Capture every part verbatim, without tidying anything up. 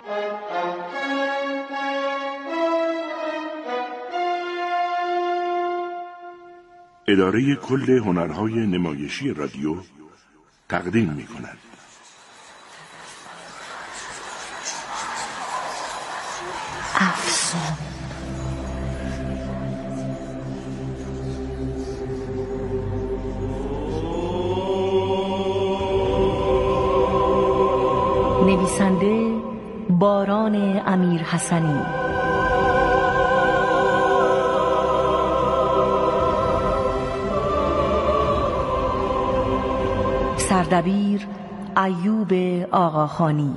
اداره کل هنرهای نمایشی رادیو تقدیم می کند. افسون. نویسنده باران امیرحسنی، سردبیر ایوب آقاخانی،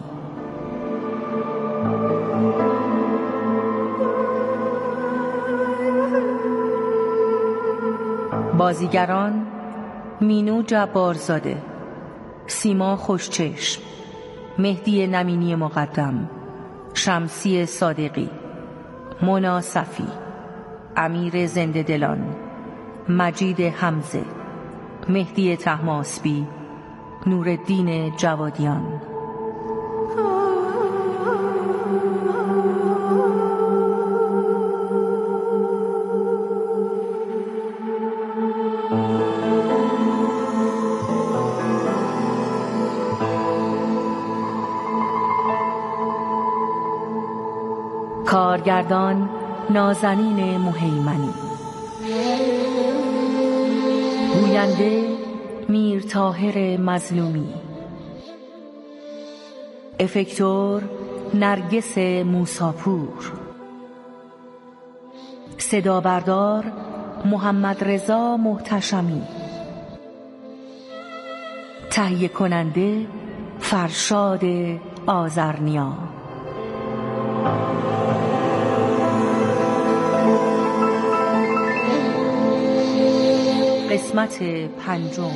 بازیگران مینو جبارزاده، سیما خوشچشم، مهدی نمینی مقدم، شمسی صادقی، مونا صفی، امیر زنده دلان، مجید حمزه، مهدی طهماسبی، نورالدین جوادیان. کارگردان نازنین مهیمنی، گوینده میر طاهر مظلومی، افکتور نرگس موساپور، صدا بردار محمد رضا محتشمی، تهیه کننده فرشاد آذرنیا. قسمت پنجم.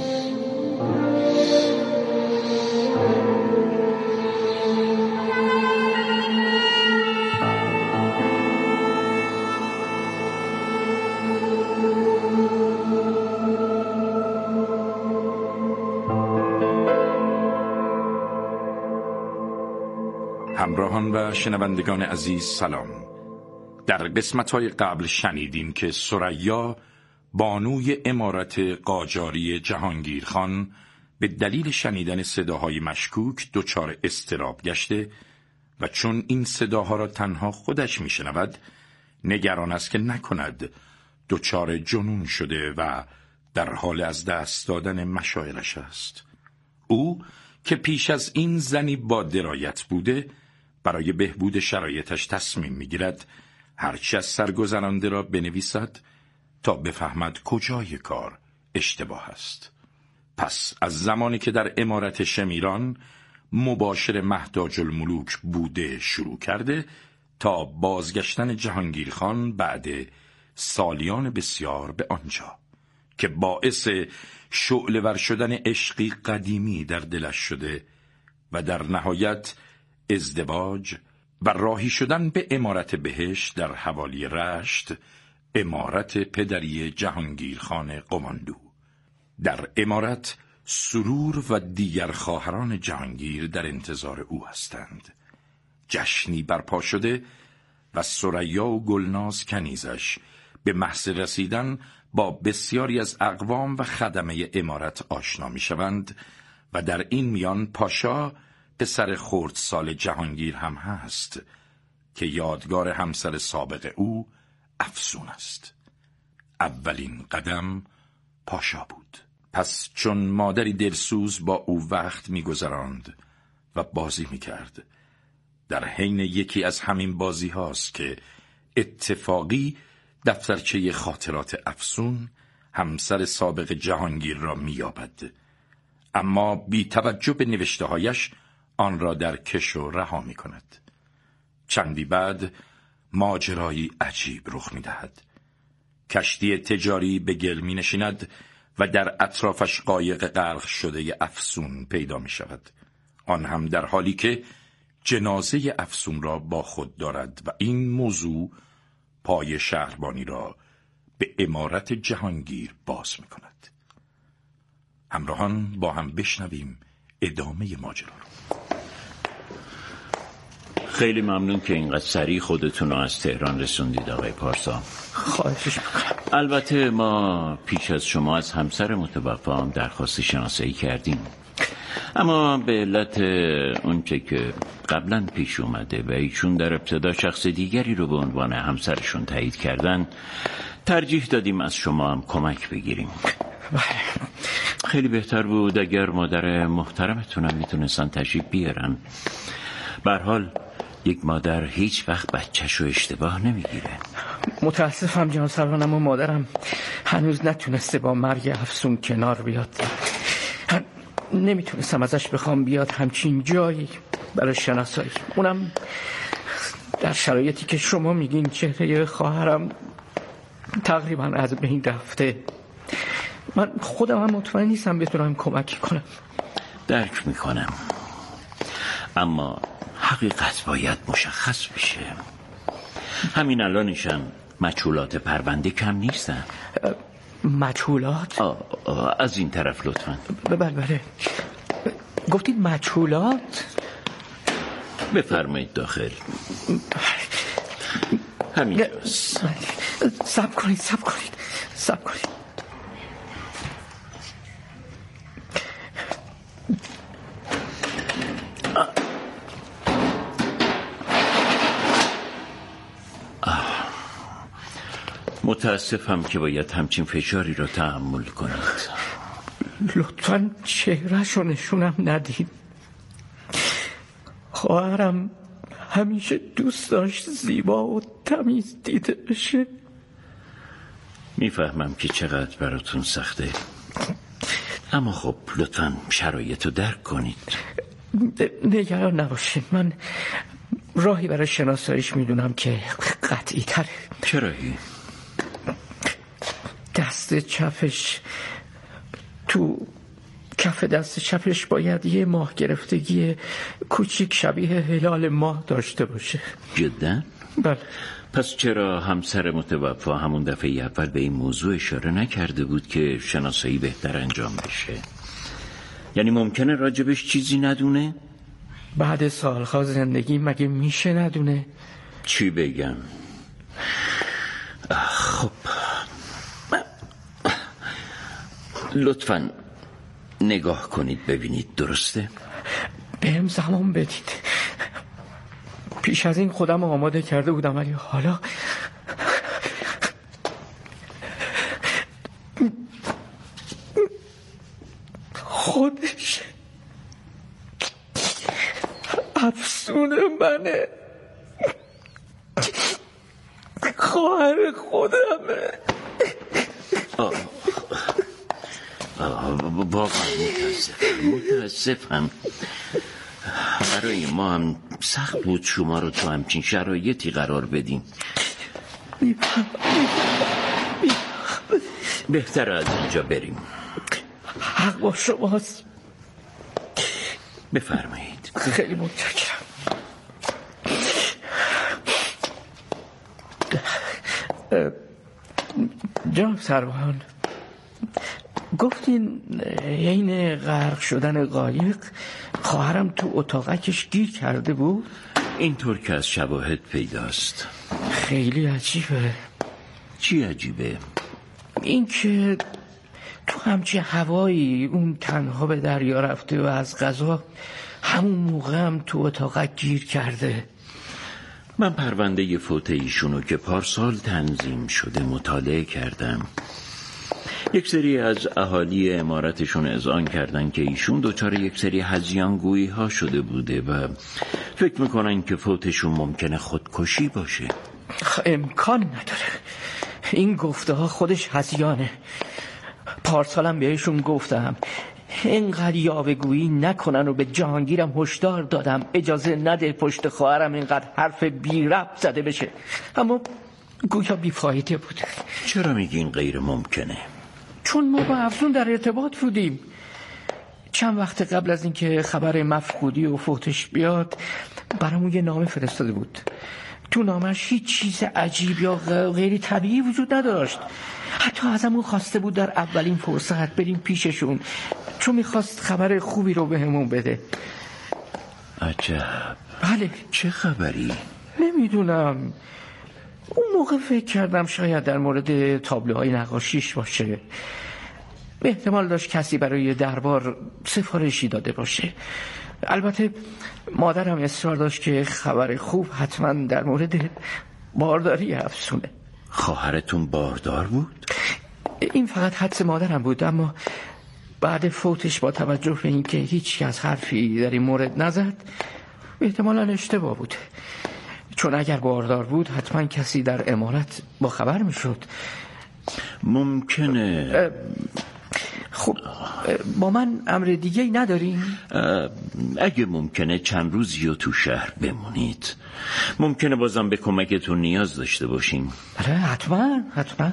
همراهان و شنوندگان عزیز سلام. در قسمت‌های قبل شنیدیم که ثریا بانوی امارت قاجاری جهانگیرخان به دلیل شنیدن صداهای مشکوک دچار اضطراب گشته و چون این صداها را تنها خودش میشنود نگران است که نکند دچار جنون شده و در حال از دست دادن مشاعرش است. او که پیش از این زنی با درایت بوده برای بهبود شرایطش تصمیم میگیرد هرچی از سرگذرانده را بنویسد تا بفهمد کجای کار اشتباه است. پس از زمانی که در امارت شمیران مباشر مهتاج الملوک بوده شروع کرده تا بازگشتن جهانگیرخان بعد سالیان بسیار به آنجا که باعث شعله‌ور شدن عشقی قدیمی در دلش شده و در نهایت ازدواج و راهی شدن به امارت بهشت در حوالی رشت، امارت پدری جهانگیرخان قماندو. در امارت سرور و دیگر خواهران جهانگیر در انتظار او هستند. جشنی برپا شده و ثریا و گلناز کنیزش به محض رسیدن با بسیاری از اقوام و خدمه امارت آشنا می شوند و در این میان پاشا پسر خردسال جهانگیر هم هست که یادگار همسر سابق او افسون است. اولین قدم پاشا بود. پس چون مادری دلسوز با او وقت می‌گذراند و بازی می‌کرد، در حین یکی از همین بازی هاست که اتفاقی دفترچه خاطرات افسون همسر سابق جهانگیر را می‌یابد، اما بی توجه به نوشته‌هایش آن را در کش و رها می‌کند. چندی بعد ماجرایی عجیب رخ می‌دهد. کشتی تجاری به گل می‌نشیند و در اطرافش قایق غرق شده افسون پیدا می‌شود، آن هم در حالی که جنازه افسون را با خود دارد و این موضوع پای شهربانی را به امارت جهانگیر باز می‌کند. همراهان با هم بشنویم ادامه ماجرا را. خیلی ممنون که اینقدر سریع خودتون رو از تهران رسوندید آقای پارسا. خواهش میکنم. البته ما پیش از شما از همسر متوفا هم درخواست شناسایی کردیم، اما به علت اونچه که قبلا پیش اومده و ایشون در ابتدا شخص دیگری رو به عنوان همسرشون تایید کردن، ترجیح دادیم از شما هم کمک بگیریم. خیلی بهتر بود اگر مادر محترمتونم میتونستن تشریف بیارن. به هر حال یک مادر هیچ وقت بچه‌شو اشتباه نمیگیره. متاسفم جان سروان، اما مادرم هنوز نتونسته با مرگ افسون کنار بیاد. نمیتونستم ازش بخوام بیاد همچین جایی برای شناسایی، اونم در شرایطی که شما میگین چهره خواهرم تقریبا از بین رفته. من خودم هم مطمئن نیستم بتونم کمک کنم. درک میکنم، اما حقیقت باید مشخص بشه. همین الانشم مجهولات پرونده کم نیستن. مجهولات؟ آه آه از این طرف لطفاً. بله بله. گفتید مجهولات؟ بفرمایید داخل. همین صبر کنید صبر کنید صبر کنید. متاسفم که باید همچین فشاری رو تحمل کنید. لطفاً چهره‌شو نشونم ندید. خواهرم همیشه دوست داشت زیبا و تمیز دیده بشه. میفهمم که چقدر براتون سخته، اما خب لطفاً شرایطو درک کنید. نگران نباشید، من راهی برای شناساییش میدونم که قطعی تره. چه راهی؟ دست چپش، تو کف دست چپش باید یه ماه گرفتگی کوچیک شبیه هلال ماه داشته باشه. جدا؟ بله. پس چرا همسر متوفا همون دفعه اول به این موضوع اشاره نکرده بود که شناسایی بهتر انجام بشه؟ یعنی ممکنه راجبش چیزی ندونه؟ بعد سالها زندگی مگه میشه ندونه؟ چی بگم؟ خب لطفاً نگاه کنید ببینید درسته؟ بهم زمان بدید. پیش از این خودم آماده کرده بودم، ولی حالا خودش افسون منه، خواهر خودمه. آه واقعا متاسفم متاسفم برای ما هم سخت بود شما رو تو همچین شرایطی قرار بدیم. بهتر از اینجا بریم. حق با شماست. بفرمایید. خیلی متشکرم. جناب سروان، گفتین عین غرق شدن قایق خواهرم تو اتاقکش گیر کرده بود؟ اینطور که از شواهد پیداست. خیلی عجیبه. چی عجیبه؟ این که تو همچین هوایی اون تنها به دریا رفته و از قضا همون موقع هم تو اتاقک گیر کرده. من پرونده فوت ایشونو که پارسال تنظیم شده مطالعه کردم. یک سری از اهالی عمارتشون اذعان کردن که ایشون دوچار یک سری هذیانگویی ها شده بوده و فکر میکنن که فوتشون ممکنه خودکشی باشه. امکان نداره، این گفته ها خودش هذیانه. پارسالم بهشون گفتم اینقدر یاوه‌گویی نکنن و به جهانگیرم هشدار دادم اجازه نده پشت خواهرم اینقدر حرف بی ربط زده بشه، اما گویا بیفایده بود. چرا میگین غیر ممکنه؟ چون ما با افزون در ارتباط بودیم. چند وقت قبل از اینکه خبر مفقودی و فوتش بیاد برامون یه نامه فرستاده بود. تو نامش هیچ چیز عجیب یا غیر طبیعی وجود نداشت. حتی ازمون خواسته بود در اولین فرصت بریم پیششون، چون میخواست خبر خوبی رو به همون بده. عجب. بله. چه خبری؟ نمیدونم. اون موقع فکر کردم شاید در مورد تابلوهای نقاشیش باشه. احتمال داشت کسی برای دربار سفارشی داده باشه. البته مادرم اصرار داشت که خبر خوب حتما در مورد بارداری افسونه. خواهرتون باردار بود؟ این فقط حدس مادرم بود، اما بعد فوتش با توجه به اینکه هیچ کس حرفی در این مورد نزد احتمالاً اشتباه بود، چون اگر باردار بود حتما کسی در امارت با خبر میشد. ممکنه. خب با من امر دیگه ای نداریم؟ اگه ممکنه چند روزی رو تو شهر بمونید. ممکنه بازم به کمکتون نیاز داشته باشیم. بله حتما حتما.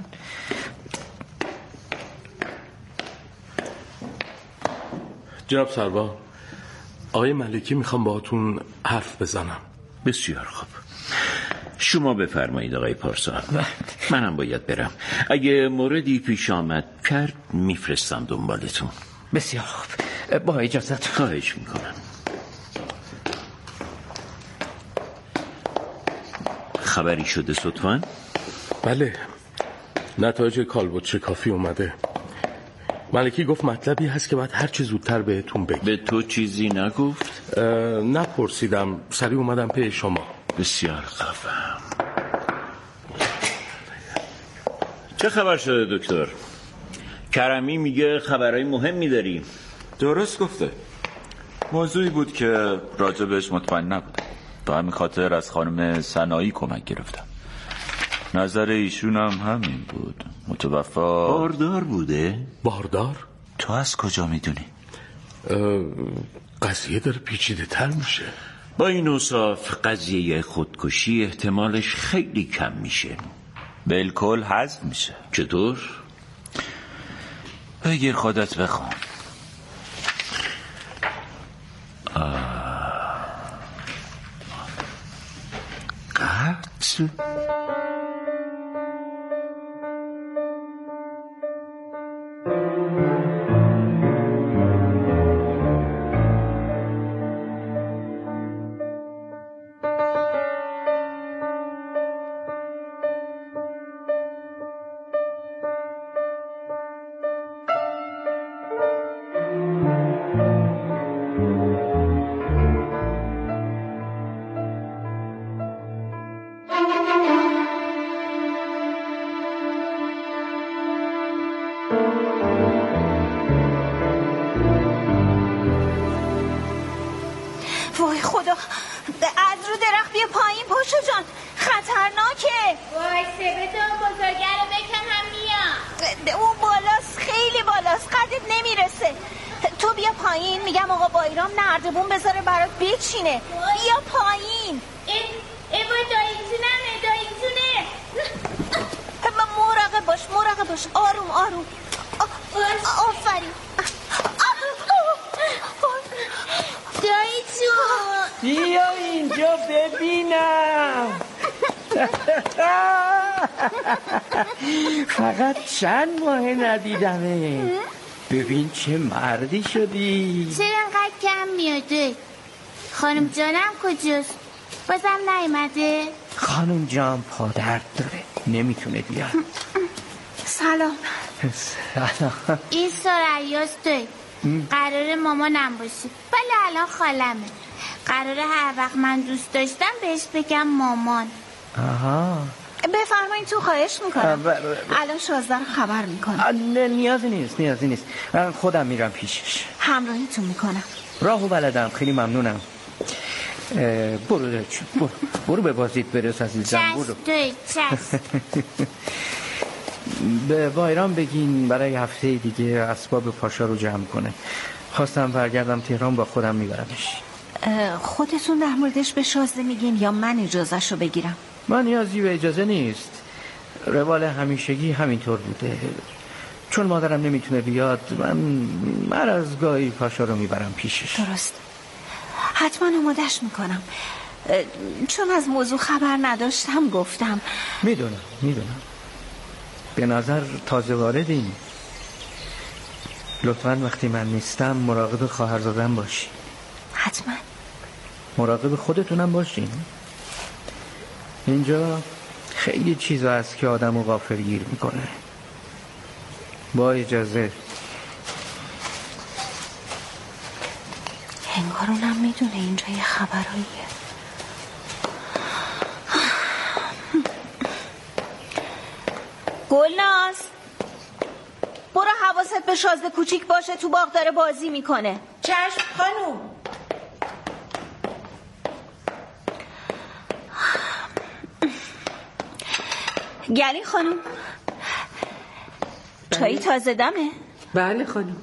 جناب سربا، آقای ملکی میخوام باهاتون حرف بزنم. بسیار خوب، شما بفرمایید آقای پارسا. منم باید برم. اگه موردی پیش آمد کرد میفرستم دنبالتون. بسیار خوب، با اجازت. خواهش میکنم. خبری شده صدفاً؟ بله، نتایج کالبد کافی اومده. ملکی گفت مطلبی هست که باید هر چه زودتر بهتون بگم. به تو چیزی نگفت؟ نپرسیدم، سریع اومدم پی شما. بسیار خفم. چه خبر شده دکتر؟ کرمی میگه خبرهای مهمی داری. درست گفته. موضوعی بود که راجبش مطمئن نبودم. به همین خاطر از خانم سنایی کمک گرفتم. نظر ایشون هم همین بود. متوفا باردار بوده؟ باردار؟ تو از کجا میدونی؟ قضیه داره پیچیده تر میشه. با این اوصاف قضیه خودکشی احتمالش خیلی کم میشه. بالکل حذف میشه. چطور؟ بگیر خودت بخون. قتل؟ وای خدا، از رو درخت بیا پایین پاشو جان، خطرناکه. وای سبتون بزرگه رو بکن هم میام. اون بالاست، خیلی بالاست، قدت نمیرسه. تو بیا پایین، میگم آقا بایرام نردبون بذاره برات بچینه. بیا پایین. ای وای داییتونمه داییتونه. مراقب باش مراقب باش، آروم آروم. آفرین. داییتون بیا اینجا ببینم. فقط چند ماه ندیدمه. ببین چه مردی شدی. چرا انقدر کم میاده؟ خانم جانم کجاست؟ بازم نیومده؟ خانم جان پادرد داره، نمیتونه بیاد. سلام. سلام. این سرعیاست توی قرار مامانم باشی، ولی الان خالمه. قراره هر وقت من دوست داشتم بهش بگم مامان. آها. بفرمایید تو، خواهش میکنم. الان شازده رو خبر میکنم. نه نیازی نیست نیازی نیست من خودم میرم پیشش. همراهیتون میکنم. راهو بلدم، خیلی ممنونم. برو برو برو به بازیت برس عزیزم. برو. توی چشم. به بایرام بگین برای هفته دیگه اسباب پاشا رو جمع کنه. خواستم برگردم تهران با خودم میبرمش. خودتون در موردش به شازده میگین یا من اجازهش رو بگیرم؟ من نیازی به اجازه نیست. روال همیشگی همینطور بوده. چون مادرم نمیتونه بیاد من من از گاهی پاشا رو میبرم پیشش. درست، حتما آمادش میکنم. چون از موضوع خبر نداشتم گفتم. میدونم میدونم به نظر تازه واردین. لطفاً وقتی من نیستم مراقب خواهرزادم باشی. حتما. مراقب خودتونم باشین. اینجا خیلی چیزا هست که آدمو غافلگیر میکنه. با اجازه. انگار اونم میدونه اینجا یه خبراییه. گلناز، برو حواست به شازده کوچیک باشه، تو باغ داره بازی میکنه. چشم خانوم. گلی خانوم، چایی تازه دمه؟ بله خانوم.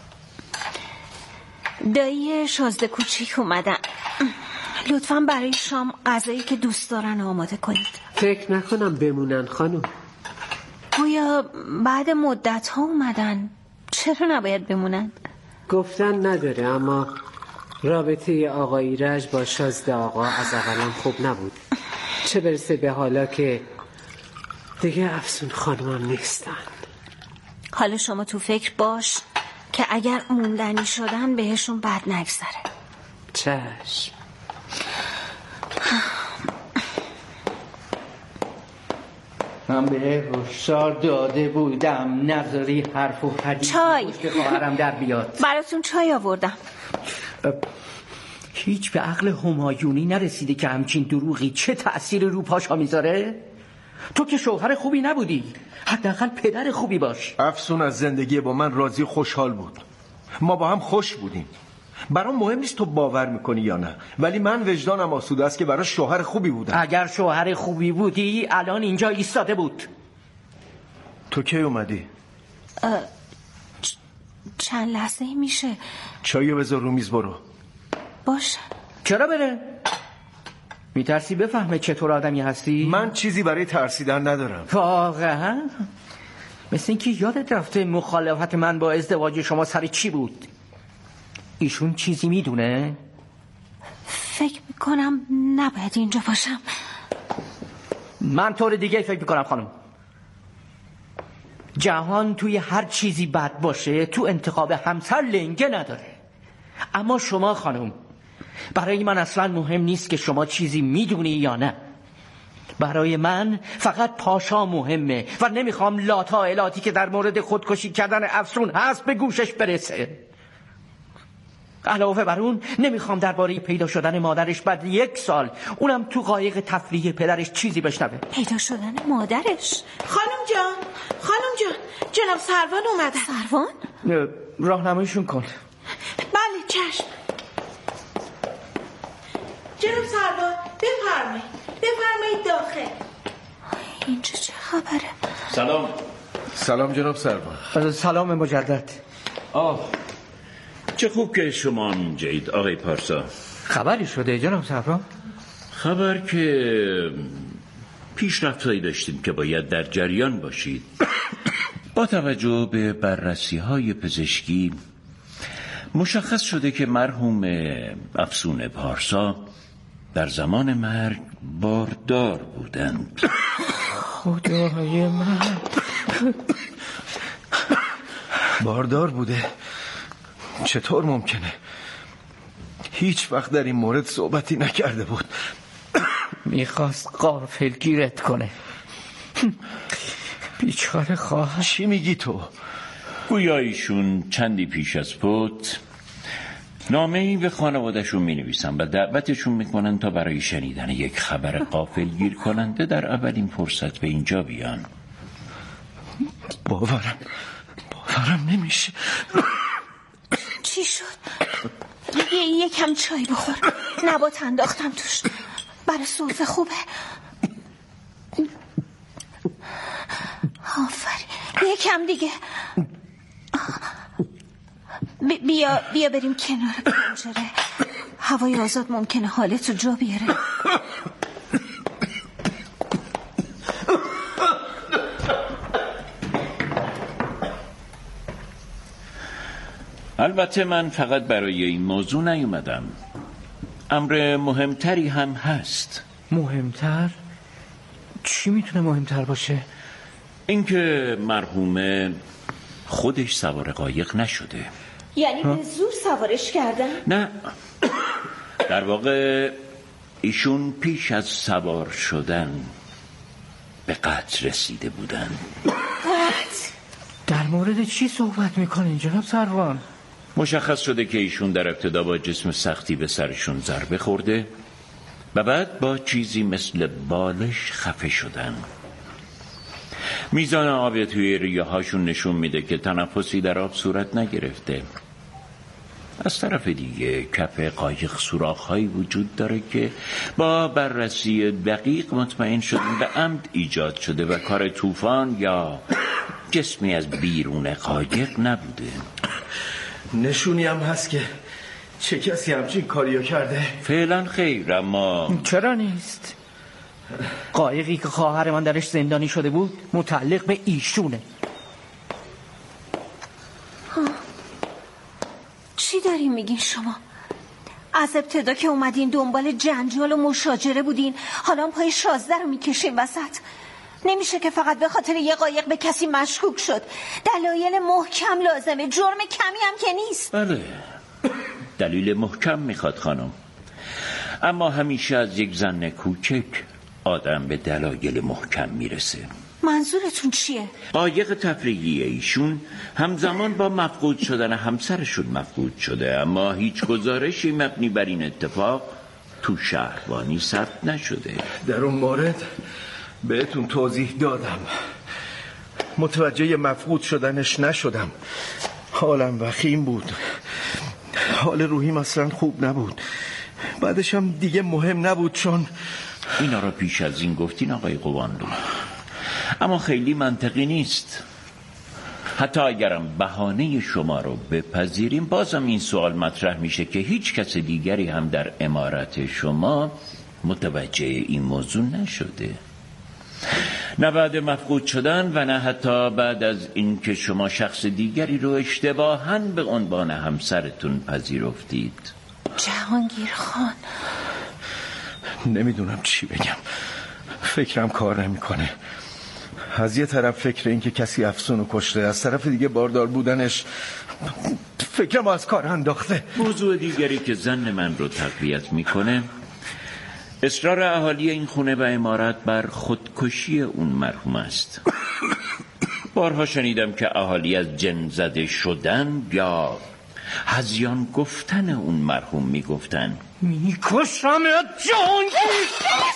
دایی شازده کوچیک اومدن، لطفاً برای شام غذایی که دوست دارن آماده کنید. فکر نکنم بمونن خانوم. گویا بعد مدت ها اومدن، چرا نباید بمونن؟ گفتن نداره، اما رابطه آقا ایرج با شازده آقا از اولا خوب نبود، چه برسه به حالا که دیگه افسون خانومم نیستن. حالا شما تو فکر باش که اگر موندنی شدن بهشون بد نگذره. چشم. من به هشدار داده بودم نذاری حرف و حدیث چای پشت خواهرم در بیاد. براتون چای آوردم. هیچ به عقل همایونی نرسیده که همچین دروغی چه تأثیر رو پاشا میذاره؟ تو که شوهر خوبی نبودی، حداقل پدر خوبی باش. افسون از زندگی با من راضی خوشحال بود، ما با هم خوش بودیم. برام مهم نیست تو باور میکنی یا نه، ولی من وجدانم آسوده است که برای شوهر خوبی بودم. اگر شوهر خوبی بودی الان اینجا ایستاده بود. تو کی اومدی؟ چ... چند لحظه میشه. چایو بذار رو میز، برو. باشه. چرا بره؟ میترسی بفهمه چطور آدمی هستی؟ من چیزی برای ترسیدن ندارم. واقعا؟ مثل اینکه یادت رفته مخالفت من با ازدواج شما سر چی بود؟ ایشون چیزی میدونه؟ فکر میکنم نباید اینجا باشم. من طور دیگه فکر میکنم خانم. جهان توی هر چیزی بد باشه تو انتخاب همسر لنگه نداره. اما شما خانم، برای من اصلا مهم نیست که شما چیزی میدونی یا نه. برای من فقط پاشا مهمه و نمیخوام لاتا الاتی که در مورد خودکشی کردن افسون هست به گوشش برسه. علاوه بر اون نمیخوام درباره پیدا شدن مادرش بعد یک سال، اونم تو قایق تفریحی پدرش، چیزی بشنوه. پیدا شدن مادرش؟ خانم جان، خانم جان، جناب سروان اومدن. سروان؟ راهنماییشون کن. بله چشم. جناب سروان بفرمایید، بفرمایید داخل. اینجا چه خبره؟ سلام. سلام جناب سروان. سلام مجدد. آه چه خوب که شما اینجایید آقای پارسا. خبری شده جناب سروان؟ خبر که پیشرفت‌هایی داشتیم که باید در جریان باشید. با توجه به بررسی های پزشکی مشخص شده که مرحوم افسون پارسا در زمان مرگ باردار بودند. خدای من. باردار بوده؟ چطور ممکنه؟ هیچ وقت در این مورد صحبتی نکرده بود. میخواست غافلگیرت کنه. بیچاره خواهر. چی میگی تو؟ گویا ایشون چندی پیش از فوت نامه‌ای به خانواده‌شون می‌نویسن و دعوتشون میکنن تا برای شنیدن یک خبر غافلگیر کننده در اولین فرصت به اینجا بیان. باورم باورم نمیشه. چی شد؟ یه یکم چای بخور. نبات انداختم توش، برای سرفه خوبه. آفرین، یکم دیگه. بیا بیا بریم کنار پنجره، هوای آزاد ممکنه حالت رو جا بیاره. البته من فقط برای این موضوع نیومدم، امر مهمتری هم هست. مهمتر؟ چی میتونه مهمتر باشه؟ اینکه مرحومه خودش سوار قایق نشده. یعنی به زور سوارش کردن؟ نه، در واقع ایشون پیش از سوار شدن به قتل رسیده بودن. در مورد چی صحبت میکنین جناب سروان؟ مشخص شده که ایشون در ابتدا با جسم سختی به سرشون ضربه خورده و بعد با چیزی مثل بالش خفه شدن. میزان آب توی ریه هاشون نشون میده که تنفسی در آب صورت نگرفته. از طرف دیگه کف قایق سوراخ‌هایی وجود داره که با بررسی دقیق مطمئن شدیم به عمد ایجاد شده و کار طوفان یا جسمی از بیرون قایق نبوده. نشونی هم هست که چه کسی همچین کاریو کرده؟ فعلا خیر، اما چرا نیست؟ قایقی که خواهر من درش زندانی شده بود متعلق به ایشونه. چی دارین میگین شما؟ از ابتدا که اومدین دنبال جنجال و مشاجره بودین، حالا پای شازده رو میکشین وسط. نمیشه که فقط به خاطر یه قایق به کسی مشکوک شد. دلایل محکم لازمه، جرم کمی هم که نیست. بله، دلیل محکم میخواد خانم، اما همیشه از یک زن کوچک آدم به دلایل محکم میرسه. منظورتون چیه؟ قایق تفریحی ایشون همزمان با مفقود شدن همسرشون مفقود شده، اما هیچ گزارشی مبنی بر این اتفاق تو شهربانی ثبت نشده. در اون مورد بهتون توضیح دادم، متوجه مفقود شدنش نشدم. حالم وخیم بود، حال روحیم اصلا خوب نبود. بعدش هم دیگه مهم نبود چون اینا رو پیش از این گفتین آقای قواندو، اما خیلی منطقی نیست. حتی اگرم بهانه شما رو بپذیریم، بازم این سوال مطرح میشه که هیچ کس دیگری هم در عمارت شما متوجه این موضوع نشده، نه بعد مفقود شدن و نه حتی بعد از این که شما شخص دیگری رو اشتباهاً به عنوان همسرتون پذیرفتید. جهانگیر خان، نمیدونم چی بگم، فکرم کار نمیکنه. از یه طرف فکر این که کسی افسون رو کشته، از طرف دیگه باردار بودنش فکرم از کار انداخته. موضوع دیگری که ظن من رو تقویت میکنه اصرار اهالی این خونه و عمارت بر خودکشی اون مرحوم است. بارها شنیدم که اهالی از جن زده شدن یا هذیان گفتن اون مرحوم میگفتن. میکشم جهانگیر.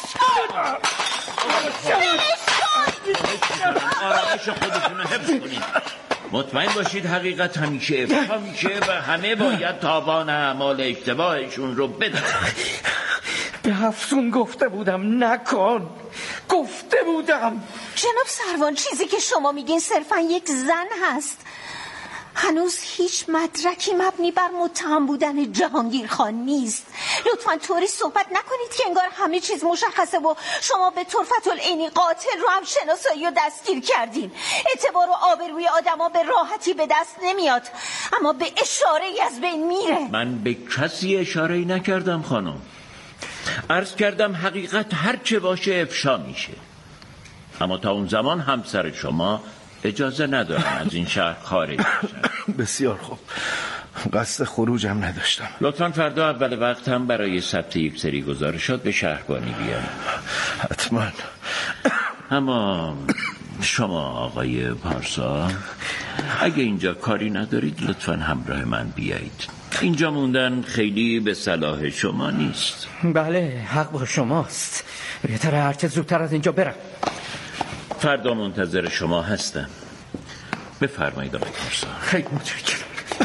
آرامش خودتون رو حفظ کنید. مطمئن باشید حقیقت همیشه افشا میشه و همه باید تاوان اعمال اشتباهشون رو بدن. به افسون گفته بودم نکن، گفته بودم. جناب سروان، چیزی که شما میگین صرفا یک زن هست. هنوز هیچ مدرکی مبنی بر متهم بودن جهانگیر خان نیست. لطفاً طوری صحبت نکنید که انگار همه چیز مشخصه و شما به طرفت العینی قاتل رو هم شناسایی و دستگیر کردین. اعتبار و آبروی آدما به راحتی به دست نمیاد، اما به اشاره‌ای از بین میره. من به کسی اشاره‌ای نکردم خانم. عرض کردم حقیقت هر چه باشه افشا میشه، اما تا اون زمان همسر شما اجازه ندارم از این شهر خارج بشن. بسیار خوب، قصد خروجم نداشتم. لطفاً فردا اول وقت هم برای ثبت یک سری گزارشات به شهربانی بیان. حتما. اما شما آقای پارسا اگه اینجا کاری ندارید لطفاً همراه من بیایید. اینجا موندن خیلی به صلاح شما نیست. بله، حق با شماست. بهتره هرچه زودتر از اینجا برم. فردا منتظر شما هستم. بفرمایید آقای پارسا. خیلی متشکرم.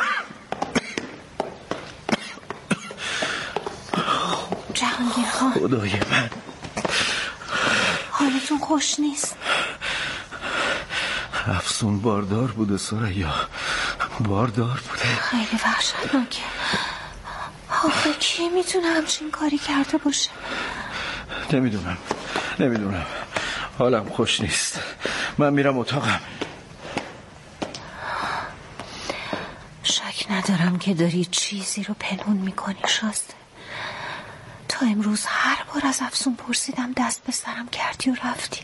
جهانگیر خان، خدای من، حالتون خوش نیست؟ افسون باردار بوده ثریا، باردار بوده. خیلی وحشتناکه. آخه کی میتونه همچین کاری کرده باشه؟ نمیدونم نمیدونم حالم خوش نیست. من میرم اتاقم. شک ندارم که داری چیزی رو پنهون میکنی شازده. تا امروز هر بار از افسون پرسیدم دست به سرم کردی و رفتی،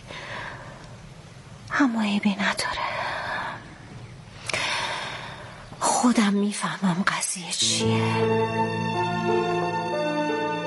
اما عیبی نداره. خودم میفهمم قضیه چیه.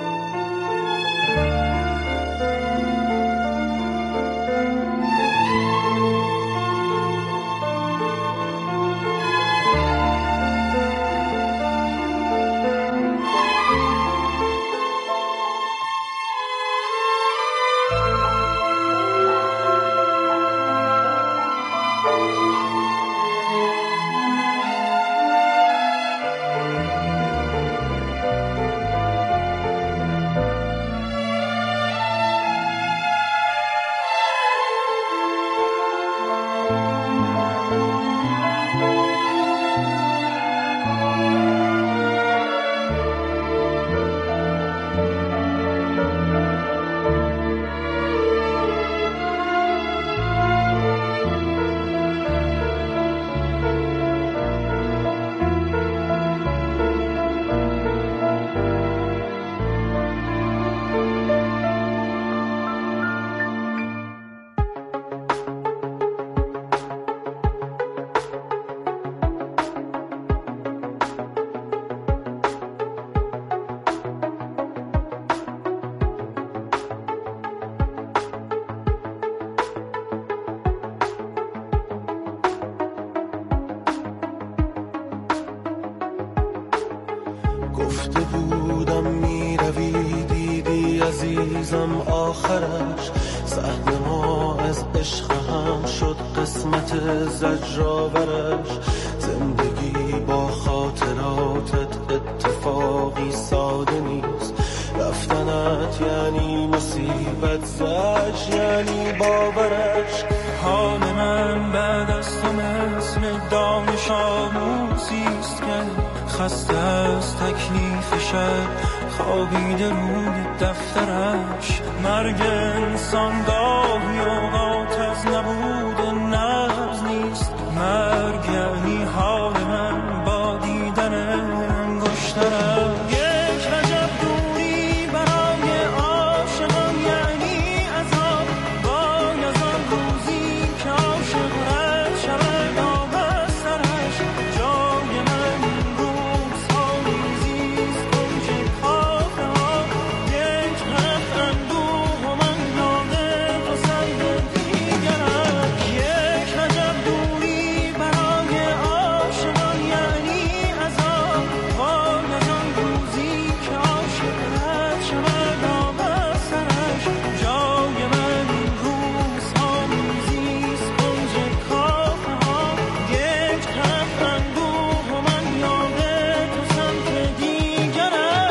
آخرش. صحن ما از عشق هم شد قسمت زجرآورش. زندگی با خاطراتت اتفاقی ساده نیست. رفتنت یعنی مصیبت، زج یعنی باورش. حال من بعد از تو مثل دانش آموزیست که خسته از تکلیف شب خوابیده روی دفترش. مرگ انسان گاهی اوقات از نبود نبض نیست. مرگ یعنی حال من با دیدن انگشترش. یک عجب دوری برای عاشقان یعنی عذاب. وای از آن روزی که عاشق رد شود آب از سرش. جای من روزها میزیست کنج کافه ها. یک قطع اندوه و من یاده تو سر دیگرم. یک عجب دوری برای عاشقان یعنی عذاب. وای از آن روزی که عاشق رد شود آب از سرش. جای من روزها میزیست کنج کافه ها. یک قطع اندوه و من یاده تو سمت دیگرش.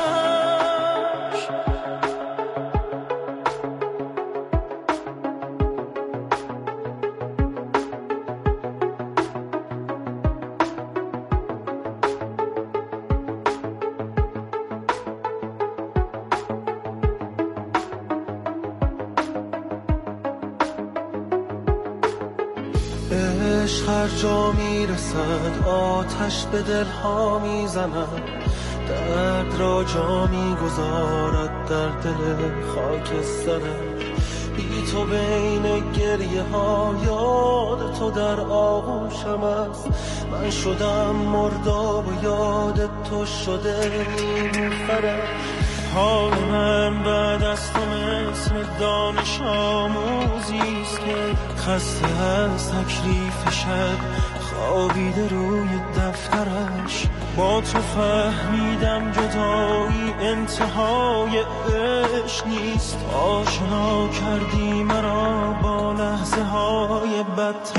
عشق هر جا میرسد آتش به دلها میزند. درد را جا میگذارد در دل خاکسترش. بی تو بین گریه ها یاد تو در آغوشم است. من شدم مرداب و یاد تو شده نیلوفرش. حال من بعد از تو مثل دانش آموزیست که خسته از تکلیف شب خوابیده روی دفترش. با تو فهمیدم جدایی انتهای عشق نیست. آشنا کردی مرا با لحظه های بدتر.